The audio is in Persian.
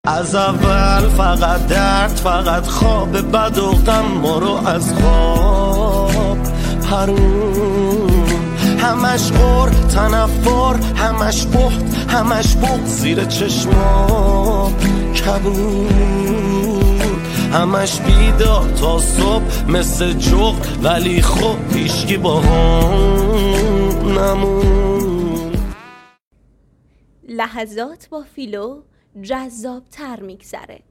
از اول فقط درد، فقط خواب بد و غم ما رو از خواب پرون. همش غر تنفر، همش بحت، همش بغض زیر چشما کبود. همش بیدار تا صبح مثل جغد، ولی خب هیچکی با هم نمون. لحظات با فیلو جذاب تر میگذره.